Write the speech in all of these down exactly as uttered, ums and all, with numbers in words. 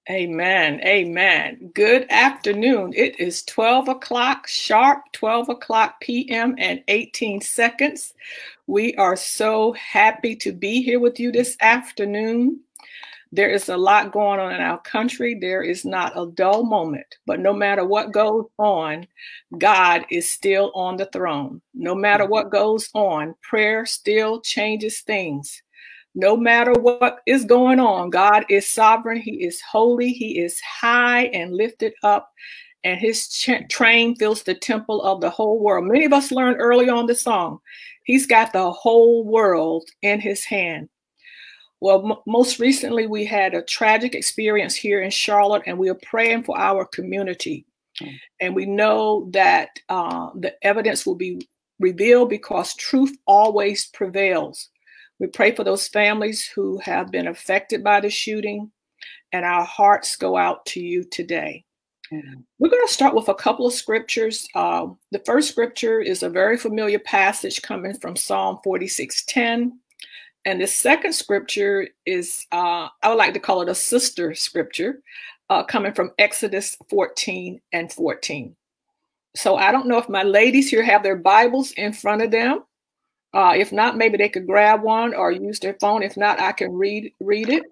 Amen. Amen. Good afternoon. It is twelve o'clock sharp, twelve o'clock p m and eighteen seconds. We are so happy to be here with you this afternoon. There is a lot going on in our country. There is not a dull moment, but no matter what goes on, God is still on the throne. No matter what goes on, prayer still changes things. No matter what is going on, God is sovereign. He is holy. He is high and lifted up, and his ch- train fills the temple of the whole world. Many of us learned early on the song, he's got the whole world in his hand. Well, m- most recently, we had a tragic experience here in Charlotte, and we are praying for our community. Mm. And we know that uh, the evidence will be revealed because truth always prevails. We pray for those families who have been affected by the shooting, and our hearts go out to you today. Mm-hmm. We're going to start with a couple of scriptures. Uh, the first scripture is a very familiar passage coming from Psalm forty-six ten. And the second scripture is, uh, I would like to call it a sister scripture, uh, coming from Exodus fourteen and fourteen. So I don't know if my ladies here have their Bibles in front of them. Uh, if not, maybe they could grab one or use their phone. If not, I can read read it.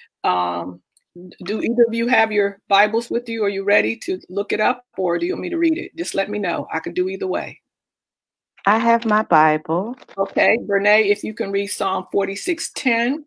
Um, do either of you have your Bibles with you? Are you ready to look it up, or do you want me to read it? Just let me know. I can do either way. I have my Bible. Okay, Brene, if you can read Psalm forty-six ten,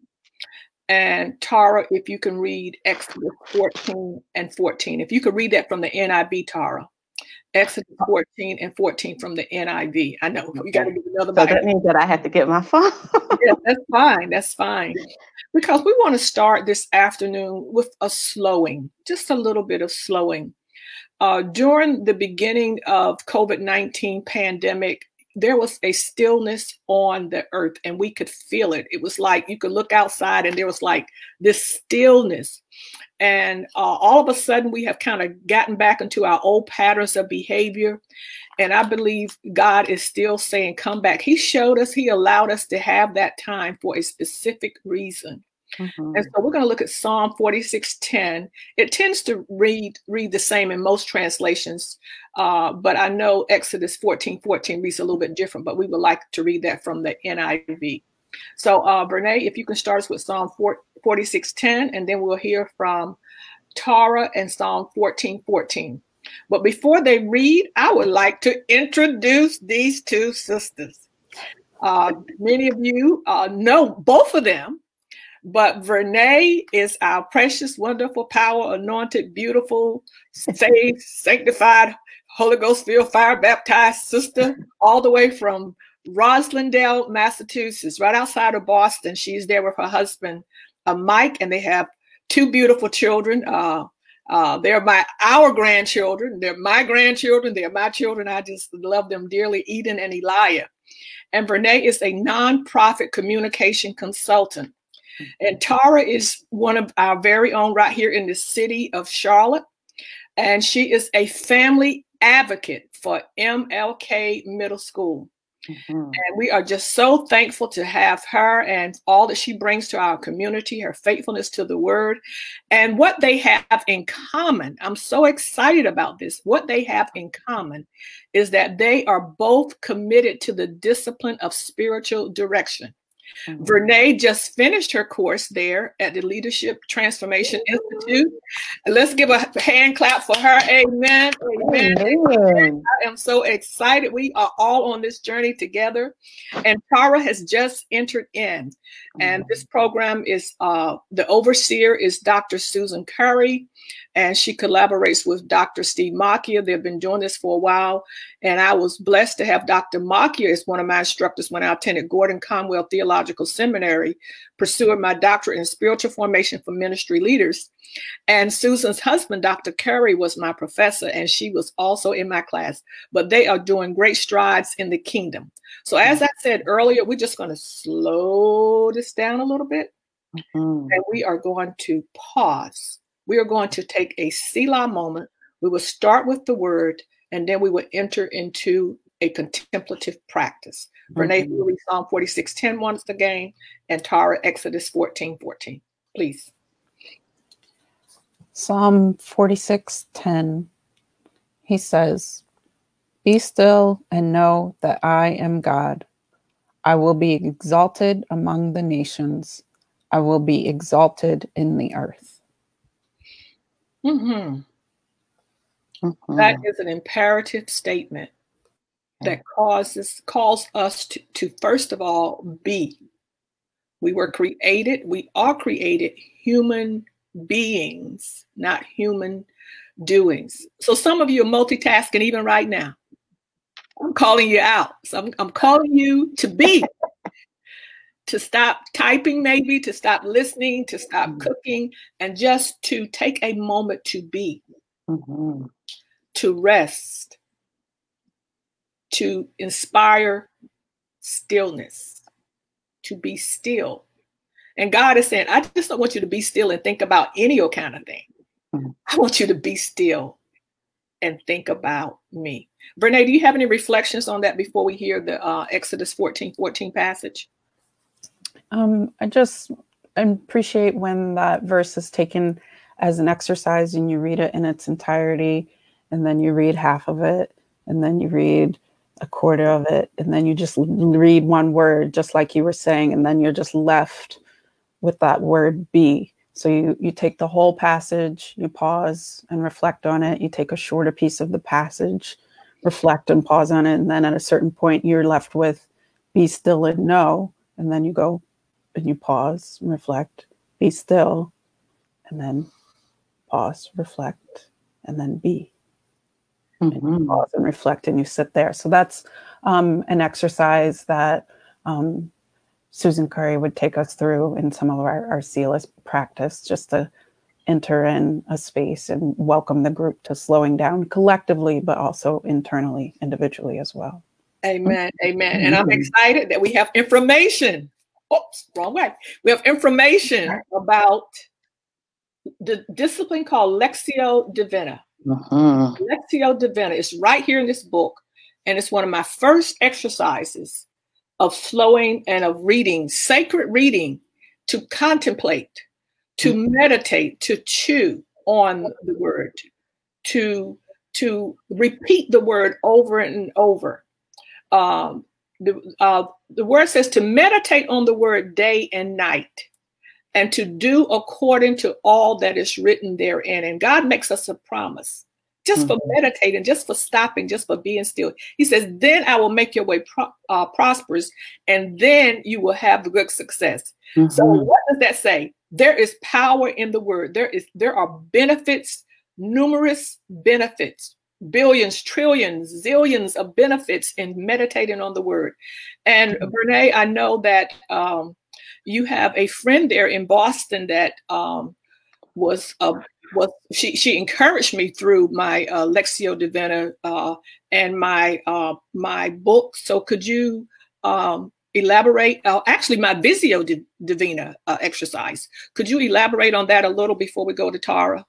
and Tara, if you can read Exodus fourteen and fourteen. If you could read that from the N I V, Tara. Exodus fourteen and fourteen from the N I V. I know you got to do another So Bible. that means that I have to get my phone. Yeah, that's fine. That's fine. Because we want to start this afternoon with a slowing, just a little bit of slowing. Uh, during the beginning of COVID nineteen pandemic, there was a stillness on the earth, and we could feel it. It was like you could look outside and there was like this stillness. And uh, all of a sudden, we have kind of gotten back into our old patterns of behavior. And I believe God is still saying, come back. He showed us, he allowed us to have that time for a specific reason. Mm-hmm. And so we're going to look at Psalm forty-six ten. It tends to read read the same in most translations, uh, but I know Exodus fourteen fourteen reads a little bit different, but we would like to read that from the N I V. So, uh, Brene, if you can start us with Psalm forty-six ten, and then we'll hear from Tara and Psalm fourteen fourteen. But before they read, I would like to introduce these two sisters. Uh, many of you uh, know both of them, but Vernay is our precious, wonderful, power, anointed, beautiful, saved, sanctified, Holy Ghost filled, fire baptized sister, all the way from Roslindale, Massachusetts, right outside of Boston. She's there with her husband, uh, Mike, and they have two beautiful children. Uh, uh, they're my our grandchildren. They're my grandchildren. They're my children. I just love them dearly, Eden and Elijah. And Vernay is a nonprofit communication consultant. And Tara is one of our very own right here in the city of Charlotte. And she is a family advocate for M L K Middle School. Mm-hmm. And we are just so thankful to have her and all that she brings to our community, her faithfulness to the word, and what they have in common. I'm so excited about this. What they have in common is that they are both committed to the discipline of spiritual direction. Mm-hmm. Vernay just finished her course there at the Leadership Transformation Institute. Let's give a hand clap for her. Amen. Amen. Amen. I am so excited. We are all on this journey together. And Tara has just entered in. And this program is, uh, the overseer is Doctor Susan Curry. And she collaborates with Doctor Steve Macchia. They've been doing this for a while. And I was blessed to have Doctor Macchia as one of my instructors when I attended Gordon Conwell Theological Seminary, pursuing my doctorate in spiritual formation for ministry leaders. And Susan's husband, Doctor Curry, was my professor, and she was also in my class. But they are doing great strides in the kingdom. So as I said earlier, we're just going to slow this down a little bit. Mm-hmm. And we are going to pause. We are going to take a Selah moment. We will start with the word, and then we will enter into a contemplative practice. Mm-hmm. Renee, will read Psalm forty-six ten once again, and Tara, Exodus fourteen fourteen. Please. Psalm forty-six ten, he says, "Be still and know that I am God. I will be exalted among the nations. I will be exalted in the earth." Mm-hmm. Mhm. That is an imperative statement that causes calls us to, to first of all be. We were created, we are created human beings, not human doings. So some of you are multitasking even right now. I'm calling you out. So I'm, I'm calling you to be, to stop typing, maybe to stop listening, to stop Mhm. cooking, and just to take a moment to be, Mhm. to rest, to inspire stillness, to be still. And God is saying, I just don't want you to be still and think about any old kind of thing. Mhm. I want you to be still and think about me. Brene, do you have any reflections on that before we hear the uh, Exodus fourteen fourteen passage? Um, I just appreciate when that verse is taken as an exercise and you read it in its entirety, and then you read half of it, and then you read a quarter of it, and then you just read one word, just like you were saying, and then you're just left with that word be. So you, you take the whole passage, you pause and reflect on it. You take a shorter piece of the passage, reflect and pause on it. And then at a certain point, you're left with be still and know. And then you go and you pause and reflect, be still, and then pause, reflect, and then be. And you Mhm. pause and reflect and you sit there. So that's um, an exercise that um, Susan Curry would take us through in some of our, our C L S practice, just to enter in a space and welcome the group to slowing down collectively, but also internally, individually as well. Amen. Amen. And I'm excited that we have information. Oops, wrong way. We have information about the discipline called Lectio Divina. Mhm. Lectio Divina is right here in this book. And it's one of my first exercises of flowing and of reading, sacred reading, to contemplate, to meditate, to chew on the word, to, to repeat the word over and over. Um, the, uh, the word says to meditate on the word day and night, and to do according to all that is written therein. And God makes us a promise just for meditating, just for stopping, just for being still. He says, then I will make your way pro- uh, prosperous, and then you will have good success. Mm-hmm. So what does that say? There is power in the word. There is, there are benefits, numerous benefits, billions, trillions, zillions of benefits in meditating on the word. And mm-hmm. Brene, I know that um, you have a friend there in Boston that um, was uh, was she she encouraged me through my uh, Lectio Divina uh, and my uh, my book. So could you um, elaborate? Uh, actually, my Visio Divina uh, exercise. Could you elaborate on that a little before we go to Tara?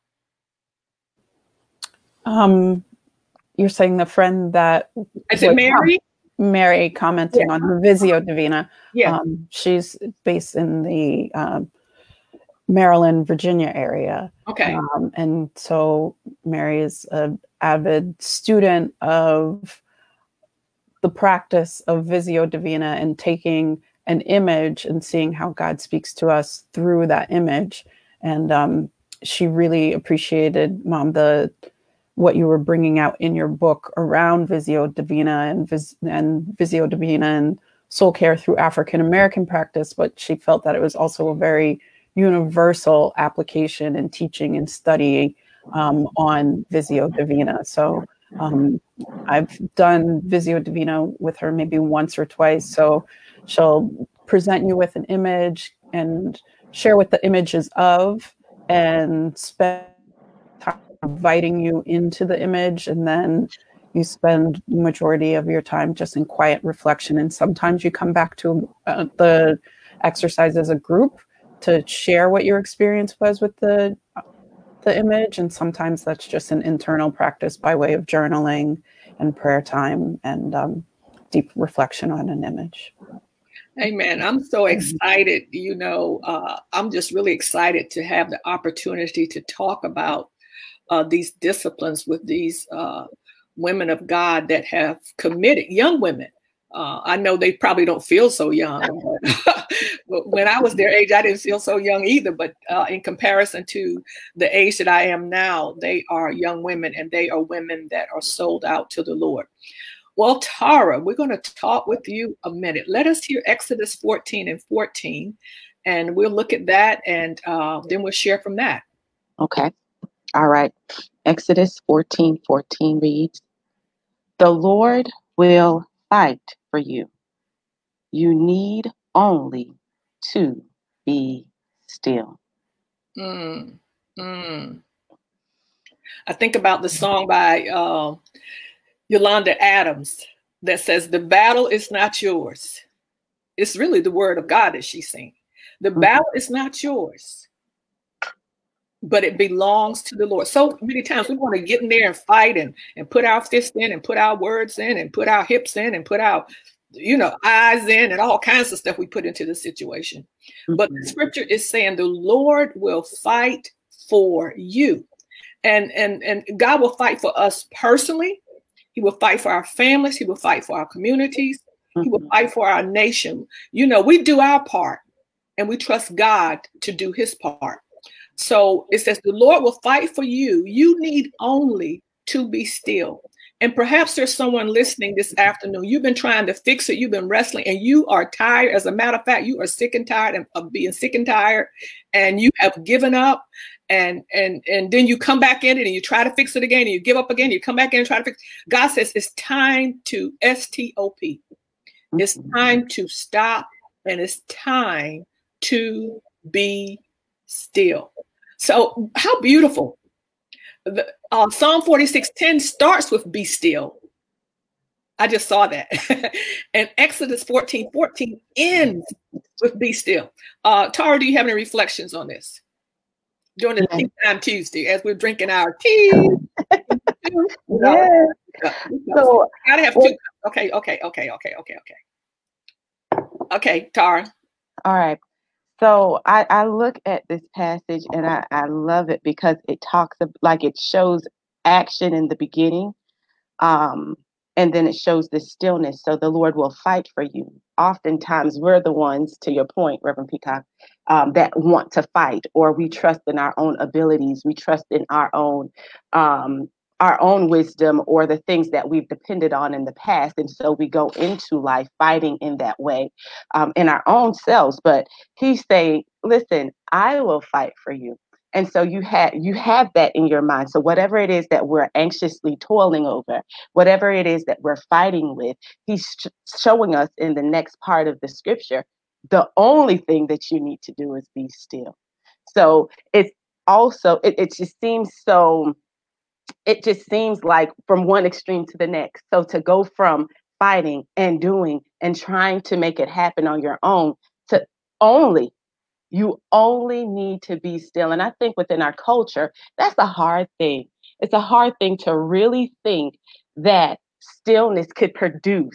Um, you're saying the friend that is it Mary? Mary commenting yeah. on the Visio Divina. Yeah, um, she's based in the um, Maryland, Virginia area. Okay. Um, and so Mary is an avid student of the practice of Visio Divina and taking an image and seeing how God speaks to us through that image. And um, she really appreciated, Mom, the what you were bringing out in your book around Visio Divina and, vis- and Visio Divina and soul care through African American practice, but she felt that it was also a very universal application and teaching and study um, on Visio Divina. So um, I've done Visio Divina with her maybe once or twice. So she'll present you with an image and share what the image is of and spend time inviting you into the image, and then you spend the majority of your time just in quiet reflection. And sometimes you come back to uh, the exercise as a group to share what your experience was with the the image, and sometimes that's just an internal practice by way of journaling and prayer time and um, deep reflection on an image. Amen. I'm so excited. You know, uh, I'm just really excited to have the opportunity to talk about uh, these disciplines with these uh, women of God that have committed, young women. Uh, I know they probably don't feel so young, but, but when I was their age, I didn't feel so young either. But uh, in comparison to the age that I am now, they are young women, and they are women that are sold out to the Lord. Well, Tara, we're going to talk with you a minute. Let us hear Exodus fourteen and fourteen, and we'll look at that, and uh, then we'll share from that. Okay. All right. Exodus fourteen fourteen reads, "The Lord will fight for you. You need only to be still." Mm, mm. I think about the song by uh, Yolanda Adams that says, "The battle is not yours." It's really the word of God that she's singing. The Mhm. battle is not yours, but it belongs to the Lord. So many times we want to get in there and fight and, and put our fists in and put our words in and put our hips in and put our, you know, eyes in and all kinds of stuff we put into the situation. But the Mhm. scripture is saying the Lord will fight for you. And, and, and God will fight for us personally. He will fight for our families. He will fight for our communities. He will Mhm. fight for our nation. You know, we do our part and we trust God to do his part. So it says, the Lord will fight for you. You need only to be still. And perhaps there's someone listening this afternoon. You've been trying to fix it. You've been wrestling and you are tired. As a matter of fact, you are sick and tired of being sick and tired, and you have given up. And and and then you come back in it and you try to fix it again and you give up again. You come back in and try to fix. God says it's time to S T O P. It's time to stop, and it's time to be still. So how beautiful. The, uh, Psalm forty-six ten starts with "be still." I just saw that. And Exodus fourteen fourteen ends with "be still." Uh, Tara, do you have any reflections on this? During the Yeah. Tea Time Tuesday, as we're drinking our tea. Yeah. So gotta have well, two. Okay, okay, okay, okay, okay, okay. Okay, Tara. all right. So I, I look at this passage and I, I love it because it talks of, like it shows action in the beginning, um, and then it shows the stillness. So the Lord will fight for you. Oftentimes we're the ones, to your point, Reverend Peacock, um, that want to fight, or we trust in our own abilities. We trust in our own um, our own wisdom or the things that we've depended on in the past. And so we go into life fighting in that way, um, in our own selves. But he's saying, listen, I will fight for you. And so you have you have that in your mind. So whatever it is that we're anxiously toiling over, whatever it is that we're fighting with, he's sh- showing us in the next part of the scripture, the only thing that you need to do is be still. So it's also, it, it just seems so, it just seems like from one extreme to the next. So to go from fighting and doing and trying to make it happen on your own to only you only need to be still. And I think within our culture, that's a hard thing. It's a hard thing to really think that stillness could produce,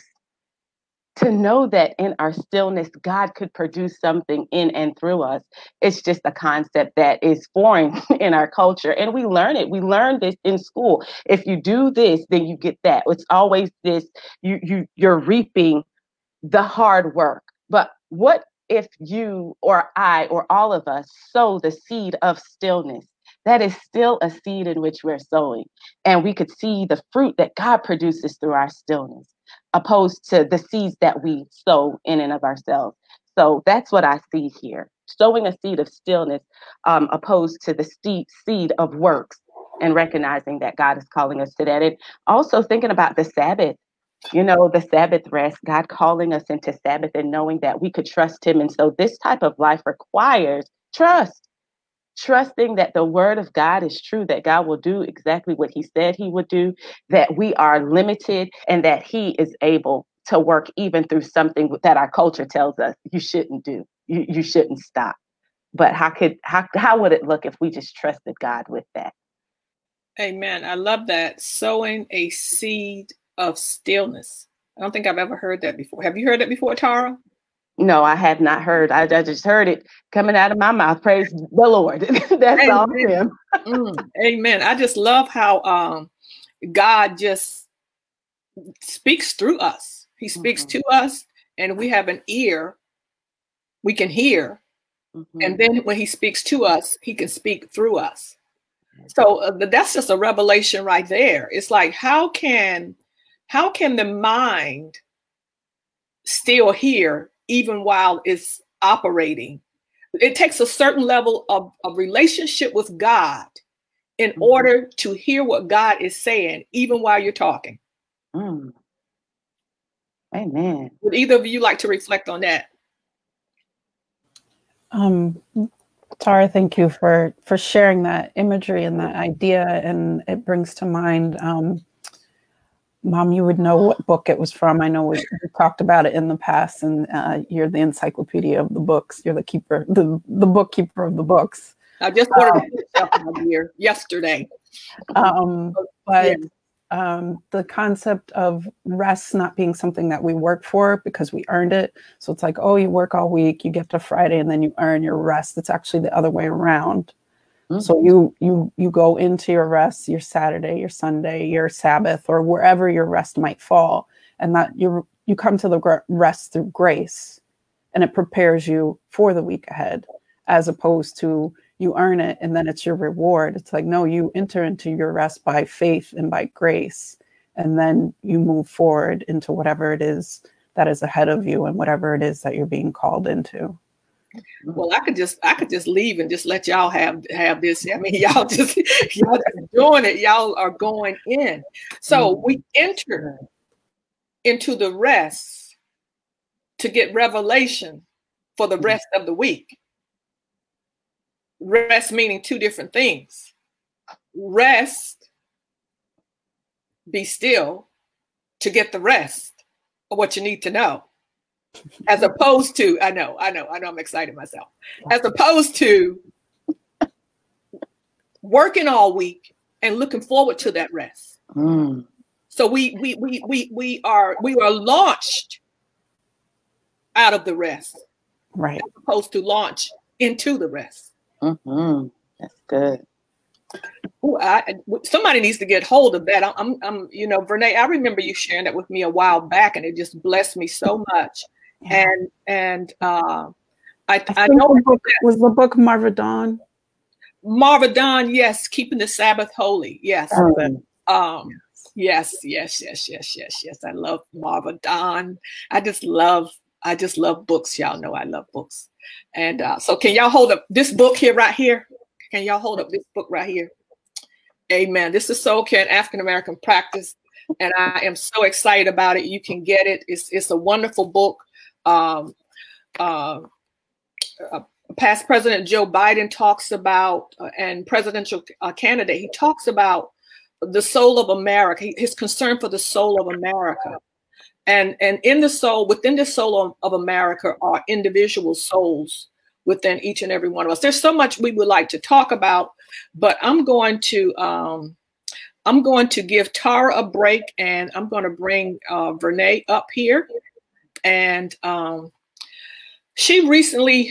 to know that in our stillness, God could produce something in and through us. It's just a concept that is foreign in our culture. And we learn it. We learn this in school. If you do this, then you get that. It's always this, you you you're reaping the hard work. But what if you or I or all of us sow the seed of stillness? That is still a seed in which we're sowing. And we could see the fruit that God produces through our stillness, opposed to the seeds that we sow in and of ourselves. So that's what I see here. Sowing a seed of stillness, um, opposed to the seed, seed of works, and recognizing that God is calling us to that. And also thinking about the Sabbath. You know, the Sabbath rest, God calling us into Sabbath and knowing that we could trust him. And so this type of life requires trust, trusting that the word of God is true, that God will do exactly what he said he would do, that we are limited and that he is able to work even through something that our culture tells us you shouldn't do, you, you shouldn't stop. But how could how how would it look if we just trusted God with that? Amen. I love that. Sowing a seed of stillness. I don't think I've ever heard that before. Have you heard that before, Tara? No, I have not heard. I, I just heard it coming out of my mouth. Praise the Lord. That's Amen. all him. mm, amen. I just love how um, God just speaks through us. He speaks mm-hmm. to us, and we have an ear. We can hear. Mm-hmm. And then when he speaks to us, he can speak through us. So uh, that's just a revelation right there. It's like, how can, how can the mind still hear even while it's operating? It takes a certain level of, of relationship with God in mm-hmm. order to hear what God is saying, even while you're talking. Mm. Amen. Would either of you like to reflect on that? Um, Tara, thank you for, for sharing that imagery and that idea. And it brings to mind, um, Mom, you would know what book it was from. I know we, we talked about it in the past, and uh, you're the encyclopedia of the books. You're the keeper, the, the bookkeeper of the books. I just ordered uh, a year yesterday. Um, but yeah. um, the concept of rest not being something that we work for because we earned it. So it's like, oh, you work all week, you get to Friday, and then you earn your rest. It's actually the other way around. Mm-hmm. So you you you go into your rest, your Saturday, your Sunday, your Sabbath, or wherever your rest might fall, and that you you come to the rest through grace, and it prepares you for the week ahead, as opposed to you earn it and then it's your reward. It's like, no, you enter into your rest by faith and by grace, and then you move forward into whatever it is that is ahead of you and whatever it is that you're being called into. Well, I could just I could just leave and just let y'all have have this. I mean, y'all just y'all just doing it. Y'all are going in. So we enter into the rest to get revelation for the rest of the week. Rest meaning two different things. Rest, be still, to get the rest of what you need to know. As opposed to, I know, I know, I know I'm excited myself. As opposed to working all week and looking forward to that rest. Mm. So we we we we we are we are launched out of the rest. Right. As opposed to launch into the rest. Mm-hmm. That's good. Ooh, I, somebody needs to get hold of that. I'm, I'm, you know, Vernay, I remember you sharing that with me a while back, and it just blessed me so much. Yeah. And and uh, I, I, I know the book, was the book Marva Dawn. Marva Dawn, yes, keeping the Sabbath holy, yes. Um, um, yes, yes, yes, yes, yes, yes. I love Marva Dawn. I just love, I just love books. Y'all know I love books. And uh, so, can y'all hold up this book here, right here? Can y'all hold up this book right here? Amen. This is Soul Care and African American Practice, and I am so excited about it. You can get it. It's it's a wonderful book. Um, uh, uh, past President Joe Biden talks about, uh, and presidential uh, candidate, he talks about the soul of America, his concern for the soul of America. And, and in the soul, within the soul of, of America are individual souls within each and every one of us. There's so much we would like to talk about, but I'm going to, um, I'm going to give Tara a break, and I'm going to bring uh, Vernay up here. And um, she recently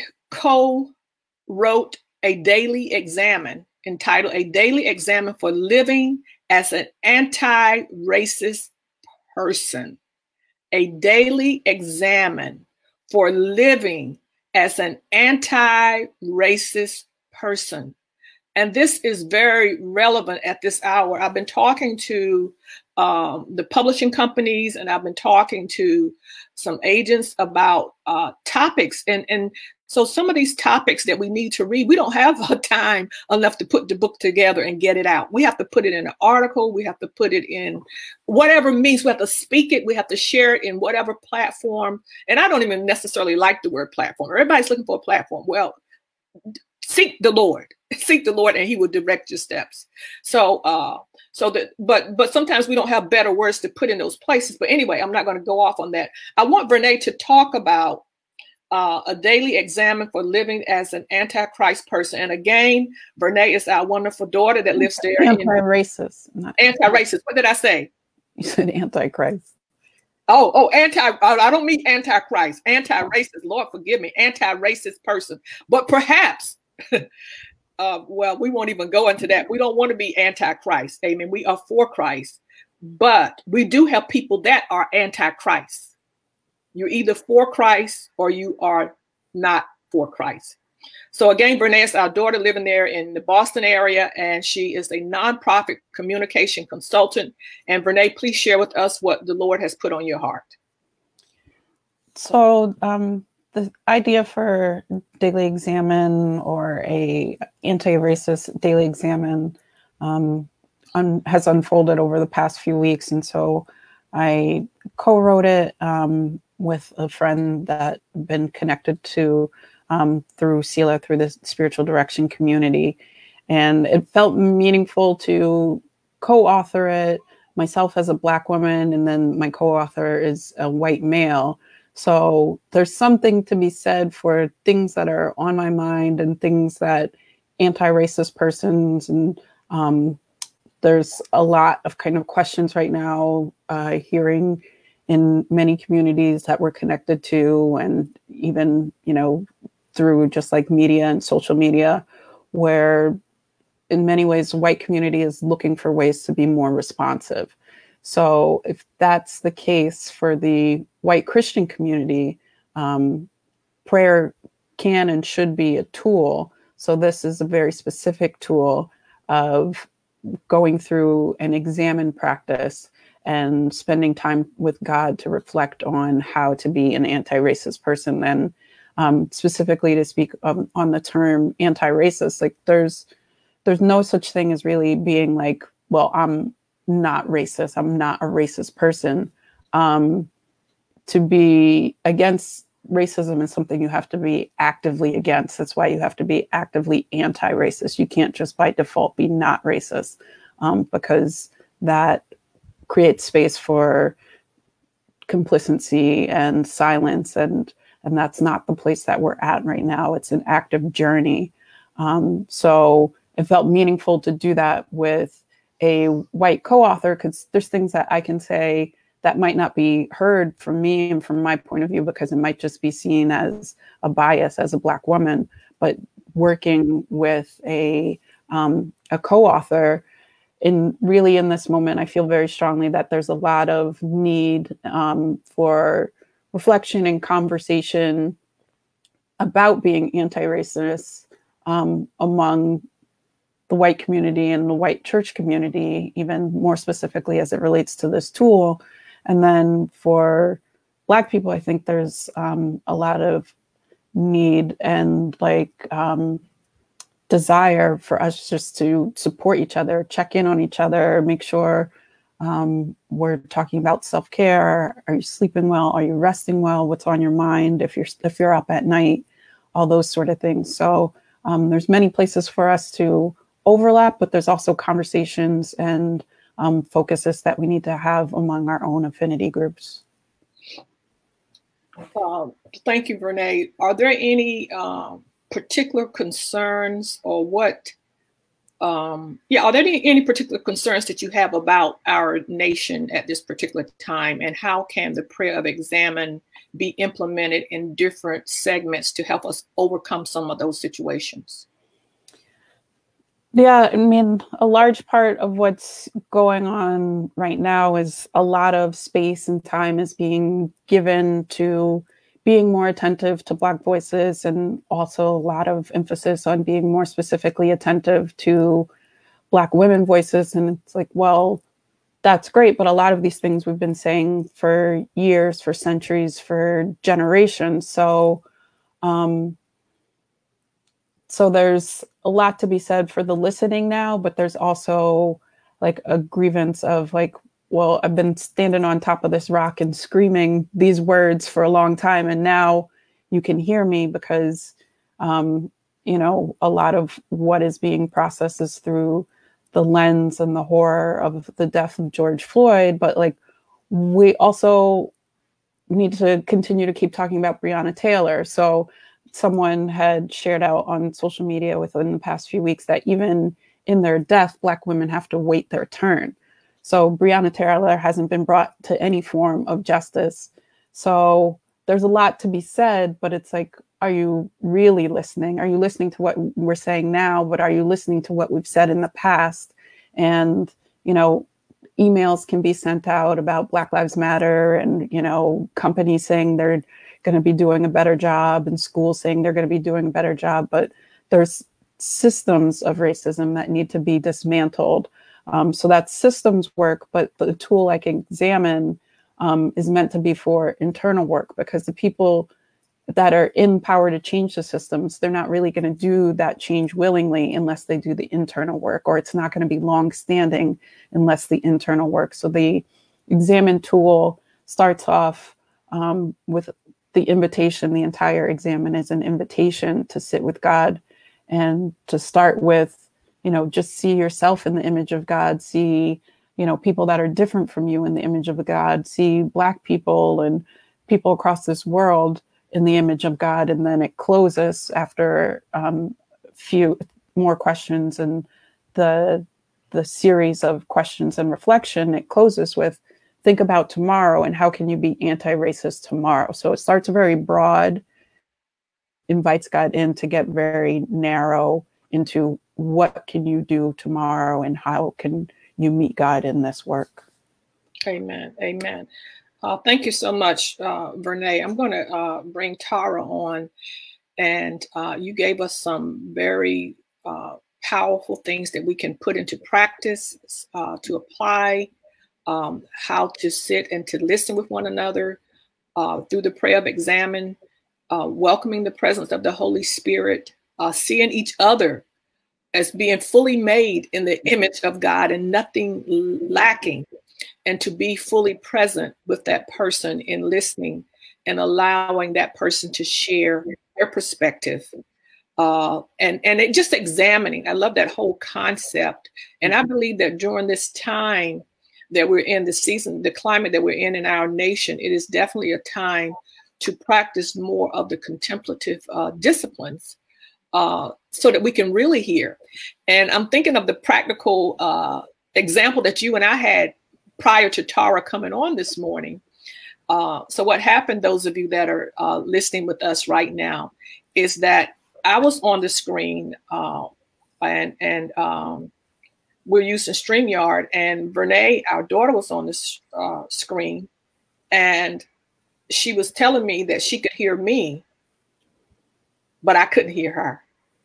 co-wrote a daily examen entitled A Daily Examen for Living as an Anti-Racist Person. A daily examen for living as an anti-racist person. And this is very relevant at this hour. I've been talking to um, the publishing companies, and I've been talking to some agents about uh, topics. And, and so some of these topics that we need to read, we don't have a time enough to put the book together and get it out. We have to put it in an article. We have to put it in whatever means. We have to speak it. We have to share it in whatever platform. And I don't even necessarily like the word platform. Everybody's looking for a platform. Well, seek the Lord, seek the Lord, and he will direct your steps. So, uh, so that, but, but sometimes we don't have better words to put in those places. But anyway, I'm not going to go off on that. I want Vernay to talk about uh, a daily examen for living as an anti-Christ person. And again, Vernay is our wonderful daughter that lives there. Anti-racist. Anti-racist. What did I say? You said anti-Christ. Oh, oh, anti, I don't mean anti-Christ, anti-racist, Lord forgive me, anti-racist person. But perhaps, uh, well, we won't even go into that. We don't want to be anti-Christ, amen. We are for Christ, but we do have people that are anti-Christ. You're either for Christ or you are not for Christ. So again, Brene is our daughter living there in the Boston area, and she is a nonprofit communication consultant. And Brene, please share with us what the Lord has put on your heart. So um, the idea for Daily Examine, or a anti-racist Daily Examine, um, un- has unfolded over the past few weeks. And so I co-wrote it um, with a friend that I've been connected to Um, through SELA, through the spiritual direction community. And it felt meaningful to co-author it myself as a Black woman, and then my co-author is a white male. So there's something to be said for things that are on my mind and things that anti-racist persons, and um, there's a lot of kind of questions right now, uh, hearing in many communities that we're connected to, and even, you know, through just like media and social media, where in many ways the white community is looking for ways to be more responsive. So if that's the case for the white Christian community, um, prayer can and should be a tool. So this is a very specific tool of going through an examine practice and spending time with God to reflect on how to be an anti-racist person. And um, specifically to speak um, on the term anti-racist, like there's there's no such thing as really being like, well, I'm not racist, I'm not a racist person. Um, to be against racism is something you have to be actively against. That's why you have to be actively anti-racist. You can't just by default be not racist, um, because that creates space for complacency and silence, and and that's not the place that we're at right now. It's an active journey. Um, so it felt meaningful to do that with a white co-author, because there's things that I can say that might not be heard from me and from my point of view, because it might just be seen as a bias as a Black woman. But working with a um, a co-author, in really in this moment, I feel very strongly that there's a lot of need um, for reflection and conversation about being anti-racist um, among the white community and the white church community, even more specifically as it relates to this tool. And then for Black people, I think there's um, a lot of need and like um, desire for us just to support each other, check in on each other, make sure um, we're talking about self-care. Are you sleeping well? Are you resting well? What's on your mind if you're if you're up at night? All those sort of things. So um, there's many places for us to overlap, but there's also conversations and um, focuses that we need to have among our own affinity groups. Uh, thank you, Brene. Are there any um, particular concerns, or what? Um, yeah, are there any, any particular concerns that you have about our nation at this particular time, and how can the prayer of examine be implemented in different segments to help us overcome some of those situations? Yeah, I mean, a large part of what's going on right now is a lot of space and time is being given to being more attentive to Black voices, and also a lot of emphasis on being more specifically attentive to Black women voices. And it's like, well, that's great, but a lot of these things we've been saying for years, for centuries, for generations. So, um, so there's a lot to be said for the listening now, but there's also like a grievance of like, well, I've been standing on top of this rock and screaming these words for a long time, and now you can hear me, because, um, you know, a lot of what is being processed is through the lens and the horror of the death of George Floyd. But like, we also need to continue to keep talking about Breonna Taylor. So someone had shared out on social media within the past few weeks that even in their death, Black women have to wait their turn. So Breonna Taylor hasn't been brought to any form of justice. So there's a lot to be said, but it's like, are you really listening? Are you listening to what we're saying now, but are you listening to what we've said in the past? And, you know, emails can be sent out about Black Lives Matter and, you know, companies saying they're going to be doing a better job and schools saying they're going to be doing a better job. But there's systems of racism that need to be dismantled. Um, so that's systems work, but the tool like Examine um, is meant to be for internal work, because the people that are in power to change the systems, they're not really going to do that change willingly unless they do the internal work, or it's not going to be long-standing unless the internal work. So the Examine tool starts off um, with the invitation. The entire Examine is an invitation to sit with God and to start with, you know, just see yourself in the image of God, see, you know, people that are different from you in the image of God, see Black people and people across this world in the image of God. And then it closes after um, a few more questions and the the series of questions and reflection. It closes with, think about tomorrow and how can you be anti-racist tomorrow? So it starts very broad, invites God in to get very narrow into what can you do tomorrow and how can you meet God in this work. Amen. Amen. Uh, thank you so much, uh, Vernee. I'm going to uh, bring Tara on, and uh, you gave us some very uh, powerful things that we can put into practice, uh, to apply, um, how to sit and to listen with one another uh, through the prayer of Examine, uh, welcoming the presence of the Holy Spirit, uh, seeing each other as being fully made in the image of God and nothing lacking, and to be fully present with that person in listening and allowing that person to share their perspective. Uh, and, and it just examining. I love that whole concept. And I believe that during this time that we're in, the season, the climate that we're in in our nation, it is definitely a time to practice more of the contemplative uh, disciplines, uh, so that we can really hear. And I'm thinking of the practical uh, example that you and I had prior to Tara coming on this morning. Uh, so what happened, those of you that are uh, listening with us right now, is that I was on the screen uh, and, and um, we're using StreamYard, and Vernee, our daughter, was on this uh, screen, and she was telling me that she could hear me, but I couldn't hear her.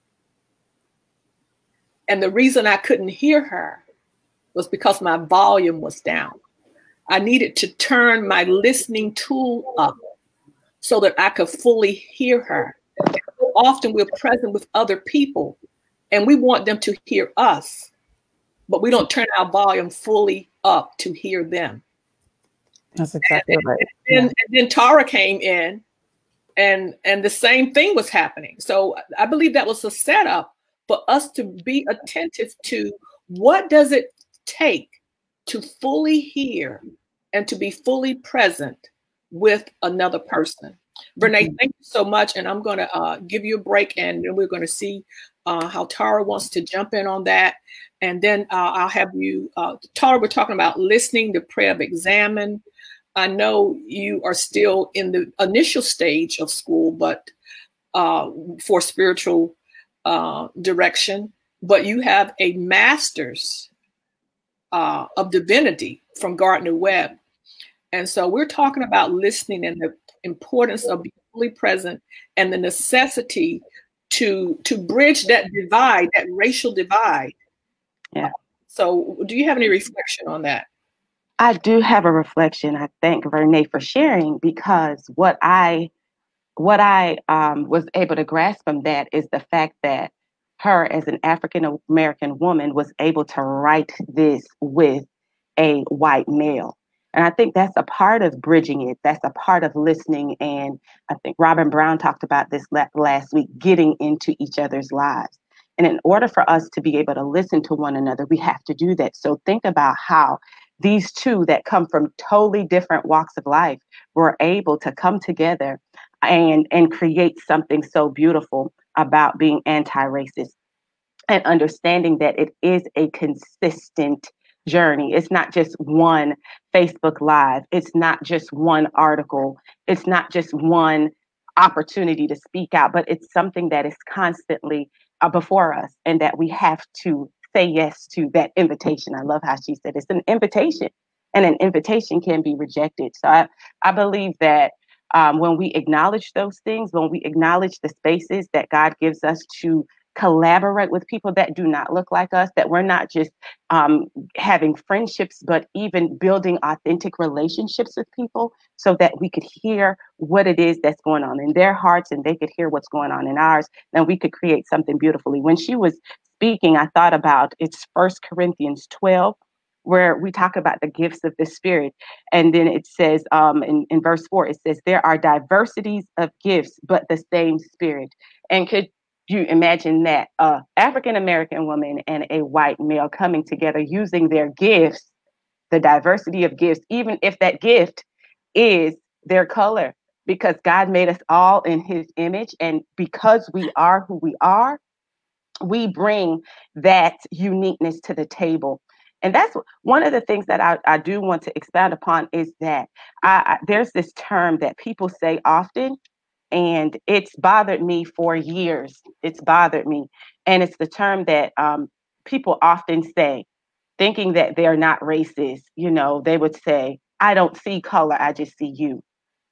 And the reason I couldn't hear her was because my volume was down. I needed to turn my listening tool up so that I could fully hear her. And so often we're present with other people and we want them to hear us, but we don't turn our volume fully up to hear them. That's exactly and, right. And, and, and then Tara came in and, and the same thing was happening. So I believe that was a setup for us to be attentive to what does it take to fully hear and to be fully present with another person. Vernee, mm-hmm. Thank you so much. And I'm going to uh, give you a break, and then we're going to see uh, how Tara wants to jump in on that. And then uh, I'll have you, uh, Tara, we're talking about listening, the prayer of Examine. I know you are still in the initial stage of school, but uh, for spiritual uh, direction, but you have a master's uh, of divinity from Gardner Webb. And so we're talking about listening and the importance of being fully present and the necessity to to bridge that divide, that racial divide. Yeah. So do you have any reflection on that? I do have a reflection. I thank Vernee for sharing, because what I what I um, was able to grasp from that is the fact that her, as an African American woman, was able to write this with a white male. And I think that's a part of bridging it. That's a part of listening. And I think Robin Brown talked about this last week, getting into each other's lives. And in order for us to be able to listen to one another, we have to do that. So think about how these two that come from totally different walks of life were able to come together and, and create something so beautiful about being anti-racist, and understanding that it is a consistent journey. It's not just one Facebook Live. It's not just one article. It's not just one opportunity to speak out, but it's something that is constantly uh, before us, and that we have to say yes to that invitation. I love how she said it's an invitation, and an invitation can be rejected. So I, I believe that um, when we acknowledge those things, when we acknowledge the spaces that God gives us to collaborate with people that do not look like us, that we're not just um, having friendships, but even building authentic relationships with people so that we could hear what it is that's going on in their hearts and they could hear what's going on in ours, and we could create something beautifully. When she was speaking, I thought about it's First Corinthians twelve, where we talk about the gifts of the Spirit. And then it says um, in, in verse four, it says, there are diversities of gifts, but the same Spirit. And could you imagine that uh, African-American woman and a white male coming together using their gifts, the diversity of gifts, even if that gift is their color, because God made us all in his image. And because we are who we are, we bring that uniqueness to the table. And that's one of the things that I, I do want to expound upon is that I, I, there's this term that people say often, and it's bothered me for years. It's bothered me. And it's the term that um, people often say, thinking that they're not racist. You know, they would say, I don't see color, I just see you.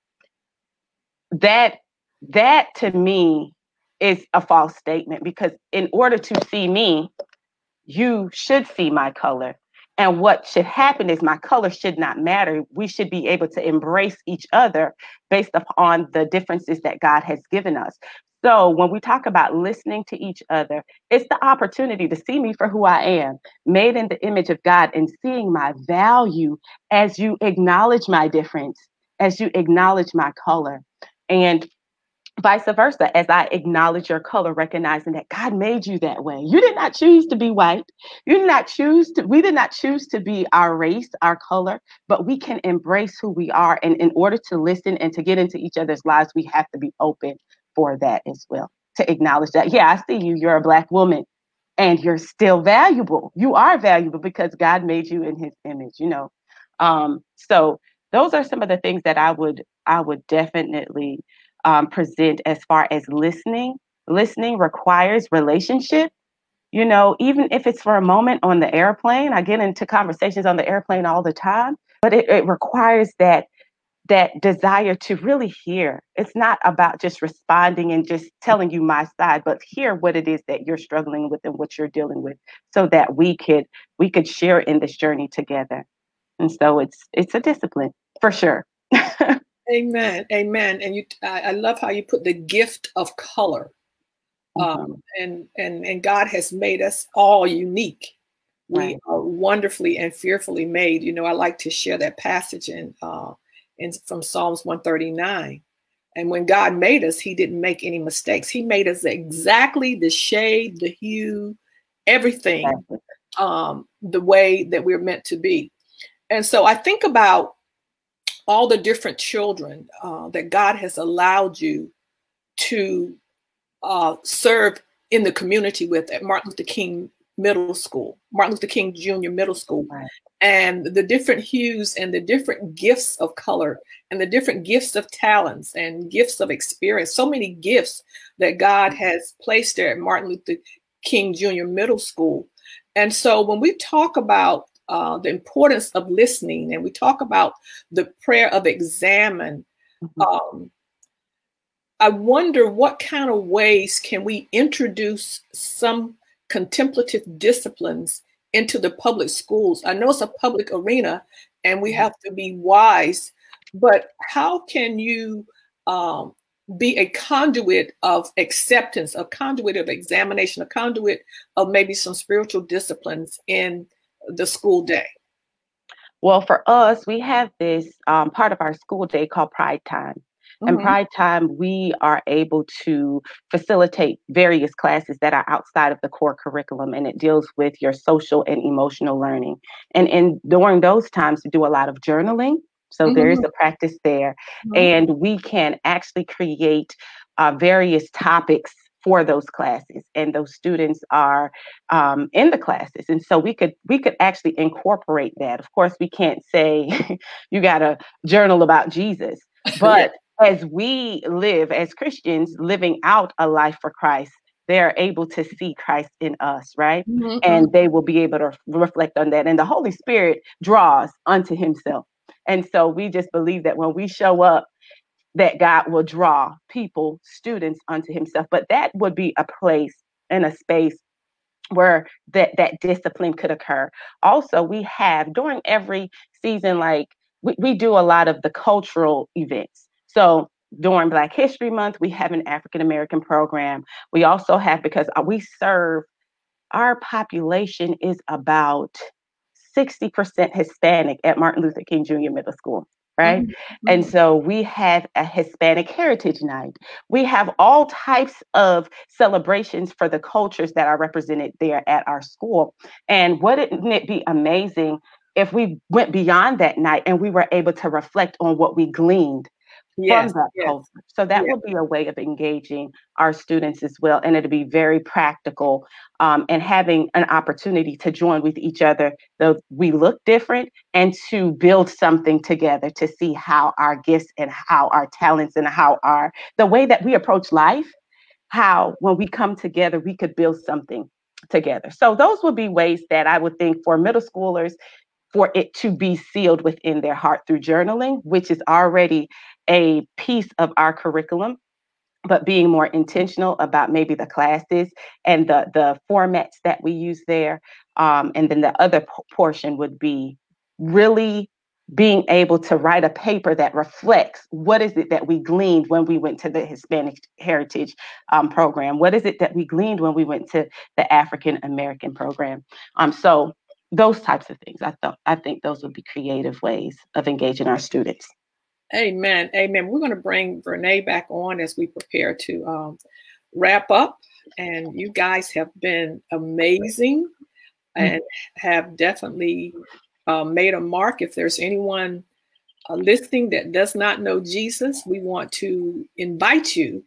That, that to me is a false statement, because in order to see me, you should see my color. And what should happen is my color should not matter. We should be able to embrace each other based upon the differences that God has given us. So when we talk about listening to each other, it's the opportunity to see me for who I am, made in the image of God, and seeing my value as you acknowledge my difference, as you acknowledge my color. And vice versa, as I acknowledge your color, recognizing that God made you that way. You did not choose to be white. You did not choose to, we did not choose to be our race, our color, but we can embrace who we are. And in order to listen and to get into each other's lives, we have to be open for that as well, to acknowledge that, yeah, I see you, you're a Black woman and you're still valuable. You are valuable because God made you in his image, you know? Um, so those are some of the things that I would, I would definitely Um, present as far as listening. Listening requires relationship. You know, even if it's for a moment on the airplane, I get into conversations on the airplane all the time, but it, it requires that that desire to really hear. It's not about just responding and just telling you my side, but hear what it is that you're struggling with and what you're dealing with, so that we could we could share in this journey together. And so it's it's a discipline for sure. Amen. Amen. And you, I, I love how you put the gift of color. Mm-hmm. Um, and, and, and God has made us all unique. We Right. are wonderfully and fearfully made. You know, I like to share that passage in, uh, in from Psalms one thirty-nine. And when God made us, he didn't make any mistakes. He made us exactly the shade, the hue, everything, Exactly. um, the way that we're meant to be. And so I think about all the different children uh, that God has allowed you to uh, serve in the community with at Martin Luther King Middle School, Martin Luther King Junior Middle School, Right. and the different hues and the different gifts of color and the different gifts of talents and gifts of experience, so many gifts that God has placed there at Martin Luther King Junior Middle School. And so when we talk about Uh, the importance of listening, and we talk about the prayer of examine, Mm-hmm. um, I wonder what kind of ways can we introduce some contemplative disciplines into the public schools? I know it's a public arena and we have to be wise, but how can you um, be a conduit of acceptance, a conduit of examination, a conduit of maybe some spiritual disciplines in the school day? Well, for us, we have this um, part of our school day called Pride Time. And Mhm. Pride Time, we are able to facilitate various classes that are outside of the core curriculum, and it deals with your social and emotional learning. And, and during those times, we do a lot of journaling. So there is Mhm. a practice there. Mhm. And we can actually create uh, various topics for those classes, and those students are um, in the classes, and so we could we could actually incorporate that. Of course, we can't say you got to journal about Jesus, but yeah. as we live as Christians, living out a life for Christ, they're able to see Christ in us, right? Mm-hmm. And they will be able to reflect on that. And the Holy Spirit draws unto himself. And so we just believe that when we show up, that God will draw people, students unto himself. But that would be a place and a space where that, that discipline could occur. Also, we have during every season, like we, we do a lot of the cultural events. So during Black History Month, we have an African American program. We also have, because we serve, our population is about sixty percent Hispanic at Martin Luther King Junior Middle School, right? Mm-hmm. And so we have a Hispanic Heritage Night. We have all types of celebrations for the cultures that are represented there at our school. And wouldn't it be amazing if we went beyond that night and we were able to reflect on what we gleaned yes, from that yes. culture? So that yes. would be a way of engaging our students as well. And it'll be very practical, um, and having an opportunity to join with each other, though we look different, and to build something together to see how our gifts and how our talents and how our, the way that we approach life, how when we come together, we could build something together. So those would be ways that I would think for middle schoolers, for it to be sealed within their heart through journaling, which is already a piece of our curriculum, but being more intentional about maybe the classes and the, the formats that we use there. Um, and then the other p- portion would be really being able to write a paper that reflects what is it that we gleaned when we went to the Hispanic Heritage um, program? What is it that we gleaned when we went to the African American program? Um, so those types of things, I thought, I think those would be creative ways of engaging our students. Amen. Amen. We're going to bring Vernee back on as we prepare to um, wrap up. And you guys have been amazing and have definitely uh, made a mark. If there's anyone uh, listening that does not know Jesus, we want to invite you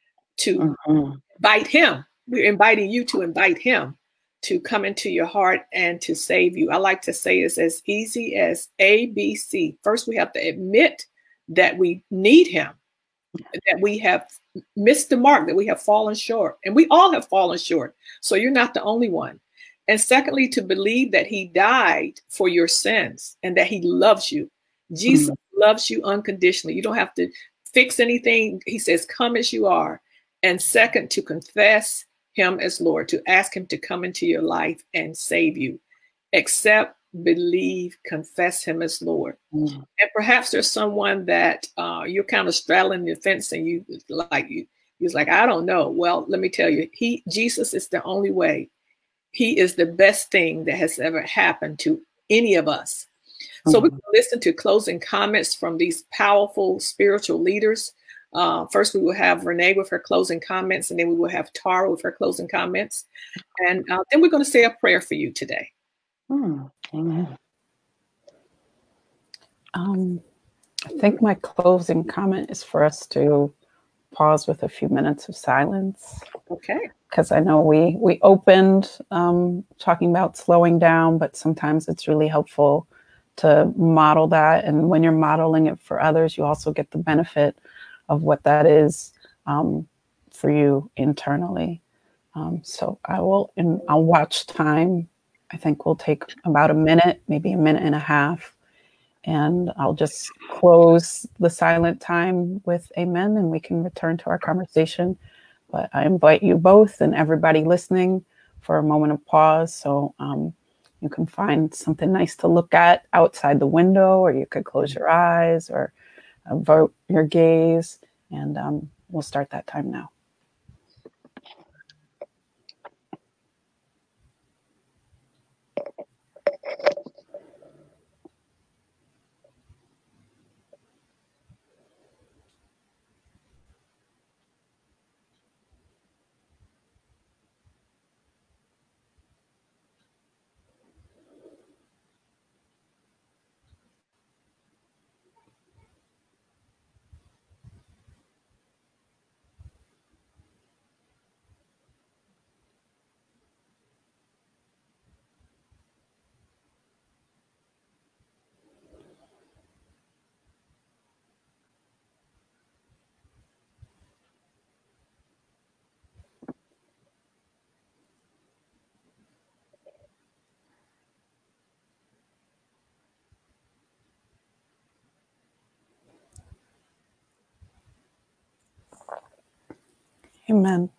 to mm-hmm. invite him. We're inviting you to invite him to come into your heart and to save you. I like to say it's as easy as A, B, C. First, we have to admit that we need him, that we have missed the mark, that we have fallen short. And we all have fallen short. So you're not the only one. And secondly, to believe that he died for your sins and that he loves you. Jesus mm-hmm. loves you unconditionally. You don't have to fix anything. He says, come as you are. And second, to confess him as Lord, to ask him to come into your life and save you. Accept, believe, confess him as Lord. Mm-hmm. And perhaps there's someone that uh, you're kind of straddling the fence and you like, you, you're like, I don't know. Well, let me tell you, he, Jesus is the only way. He is the best thing that has ever happened to any of us. Mm-hmm. So we can listen to closing comments from these powerful spiritual leaders. Uh, first, we will have Vernee with her closing comments, and then we will have Tara with her closing comments. And uh, then we're going to say a prayer for you today. Mm, amen. Um, I think my closing comment is for us to pause with a few minutes of silence. Okay. Because I know we we opened um, talking about slowing down, but sometimes it's really helpful to model that. And when you're modeling it for others, you also get the benefit of what that is um, for you internally. Um, so I will, and I'll watch time. I think we'll take about a minute, maybe a minute and a half. And I'll just close the silent time with amen, and we can return to our conversation. But I invite you both and everybody listening for a moment of pause. So um, you can find something nice to look at outside the window, or you could close your eyes or avert your gaze. And um, we'll start that time now. Amen.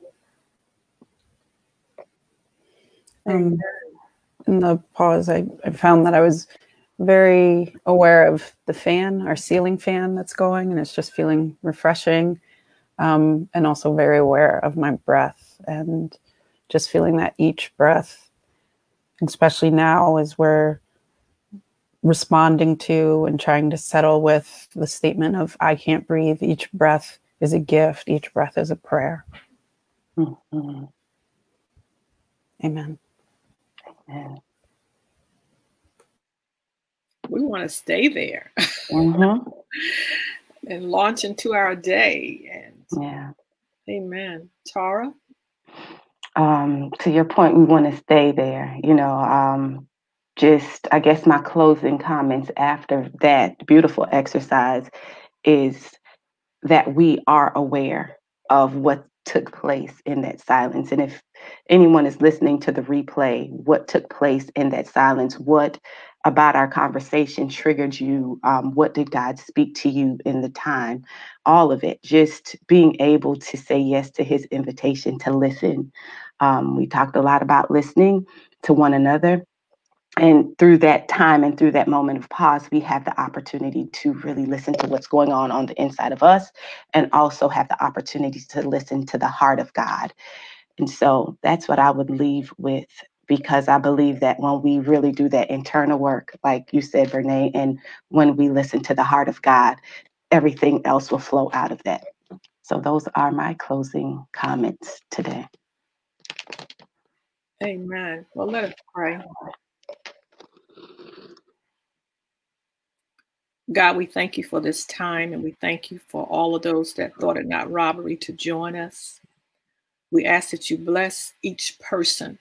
Um, in the pause, I, I found that I was very aware of the fan, our ceiling fan that's going, and it's just feeling refreshing. Um, and also very aware of my breath and just feeling that each breath, especially now as we're responding to and trying to settle with the statement of I can't breathe. Each breath is a gift. Each breath is a prayer. Mm-hmm. Amen. Amen. We want to stay there Mm-hmm. and launch into our day. And yeah. Amen. Tara? Um, to your point, we want to stay there. You know, um, just, I guess my closing comments after that beautiful exercise is that we are aware of what took place in that silence. And if anyone is listening to the replay, what took place in that silence, what about our conversation triggered you? Um, what did God speak to you in the time? All of it, just being able to say yes to his invitation to listen. Um, we talked a lot about listening to one another. And through that time and through that moment of pause, we have the opportunity to really listen to what's going on on the inside of us, and also have the opportunity to listen to the heart of God. And so that's what I would leave with, because I believe that when we really do that internal work, like you said, Brene, and when we listen to the heart of God, everything else will flow out of that. So those are my closing comments today. Amen. Well, let us pray. God, we thank you for this time, and we thank you for all of those that thought it not robbery to join us. We ask that you bless each person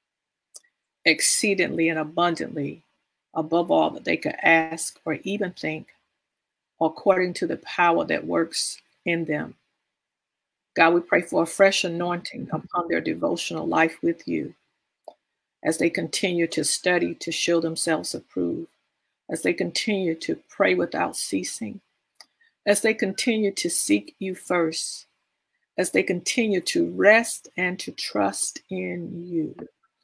exceedingly and abundantly, above all that they could ask or even think, according to the power that works in them. God, we pray for a fresh anointing upon their devotional life with you as they continue to study to show themselves approved, as they continue to pray without ceasing, as they continue to seek you first, as they continue to rest and to trust in you.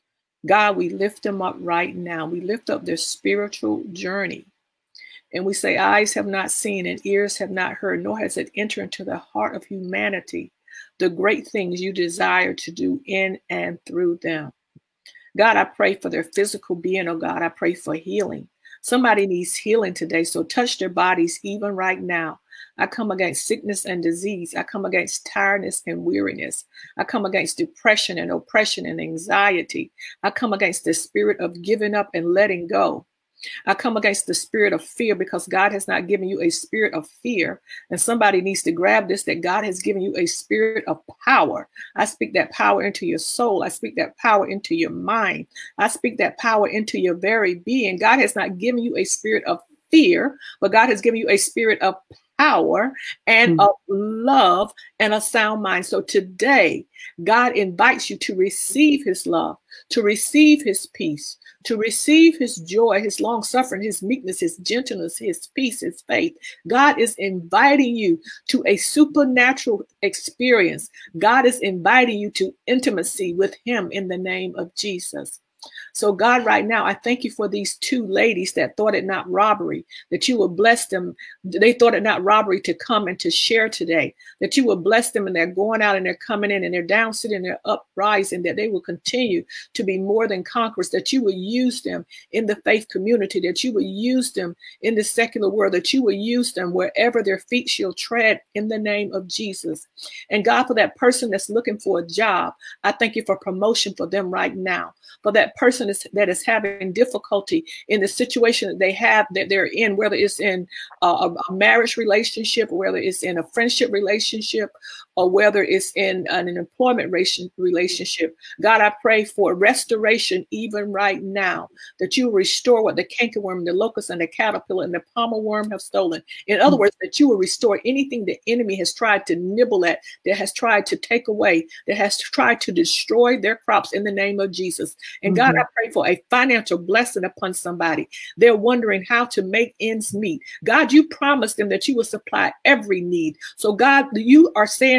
God, we lift them up right now. We lift up their spiritual journey. And we say, eyes have not seen and ears have not heard, nor has it entered into the heart of humanity the great things you desire to do in and through them. God, I pray for their physical being. Oh God, I pray for healing. Somebody needs healing today, so touch their bodies even right now. I come against sickness and disease. I come against tiredness and weariness. I come against depression and oppression and anxiety. I come against the spirit of giving up and letting go. I come against the spirit of fear, because God has not given you a spirit of fear. And somebody needs to grab this, that God has given you a spirit of power. I speak that power into your soul. I speak that power into your mind. I speak that power into your very being. God has not given you a spirit of fear, but God has given you a spirit of power and mm-hmm. of love and a sound mind. So today, God invites you to receive his love, to receive his peace, to receive his joy, his long suffering, his meekness, his gentleness, his peace, his faith. God is inviting you to a supernatural experience. God is inviting you to intimacy with him in the name of Jesus. So God, right now, I thank you for these two ladies that thought it not robbery, that you will bless them. They thought it not robbery to come and to share today, that you will bless them, and they're going out and they're coming in and they're down sitting, they're uprising, that they will continue to be more than conquerors, that you will use them in the faith community, that you will use them in the secular world, that you will use them wherever their feet shall tread in the name of Jesus. And God, for that person that's looking for a job, I thank you for promotion for them right now. For that person is, that is having difficulty in the situation that they have, that they're in, whether it's in a, a marriage relationship, or whether it's in a friendship relationship, or whether it's in an employment relationship. God, I pray for restoration even right now, that you will restore what the cankerworm, the locust, and the caterpillar, and the palmer worm have stolen. In other words, that you will restore anything the enemy has tried to nibble at, that has tried to take away, that has tried to destroy their crops in the name of Jesus. And God, mm-hmm. I pray for a financial blessing upon somebody. They're wondering how to make ends meet. God, you promised them that you will supply every need. So God, you are saying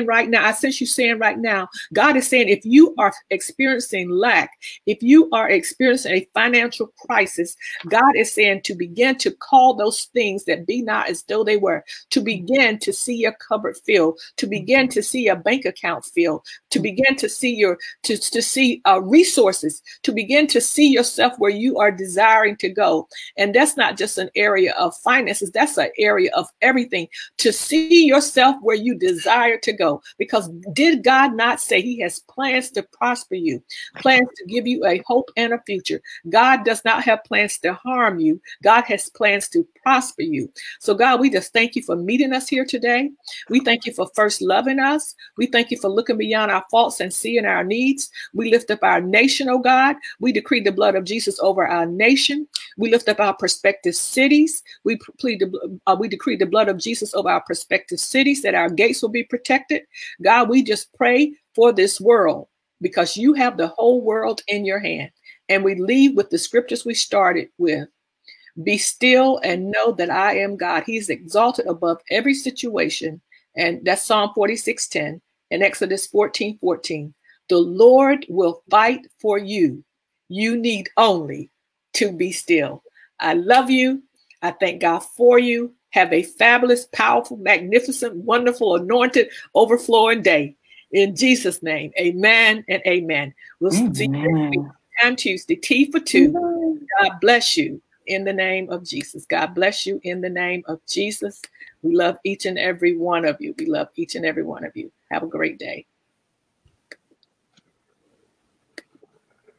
right now, I sense you saying right now, God is saying, if you are experiencing lack, if you are experiencing a financial crisis, God is saying to begin to call those things that be not as though they were, to begin to see your cupboard filled, to begin to see your bank account filled, to begin to see your, to, to see uh, resources, to begin to see yourself where you are desiring to go. And that's not just an area of finances, that's an area of everything, to see yourself where you desire to go. Because did God not say he has plans to prosper you, plans to give you a hope and a future? God does not have plans to harm you. God has plans to prosper you. So God, we just thank you for meeting us here today. We thank you for first loving us. We thank you for looking beyond our faults and seeing our needs. We lift up our nation, oh God. We decree the blood of Jesus over our nation. We lift up our prospective cities. We plead the, uh, we decree the blood of Jesus over our prospective cities, that our gates will be protected. God, we just pray for this world, because you have the whole world in your hand. And we leave with the scriptures we started with. Be still and know that I am God. He's exalted above every situation. And that's Psalm forty-six ten and Exodus fourteen fourteen. The Lord will fight for you. You need only to be still. I love you. I thank God for you. Have a fabulous, powerful, magnificent, wonderful, anointed, overflowing day. In Jesus' name, amen and amen. We'll amen. See you next week on Tuesday, T for two. Amen. God bless you in the name of Jesus. God bless you in the name of Jesus. We love each and every one of you. We love each and every one of you. Have a great day.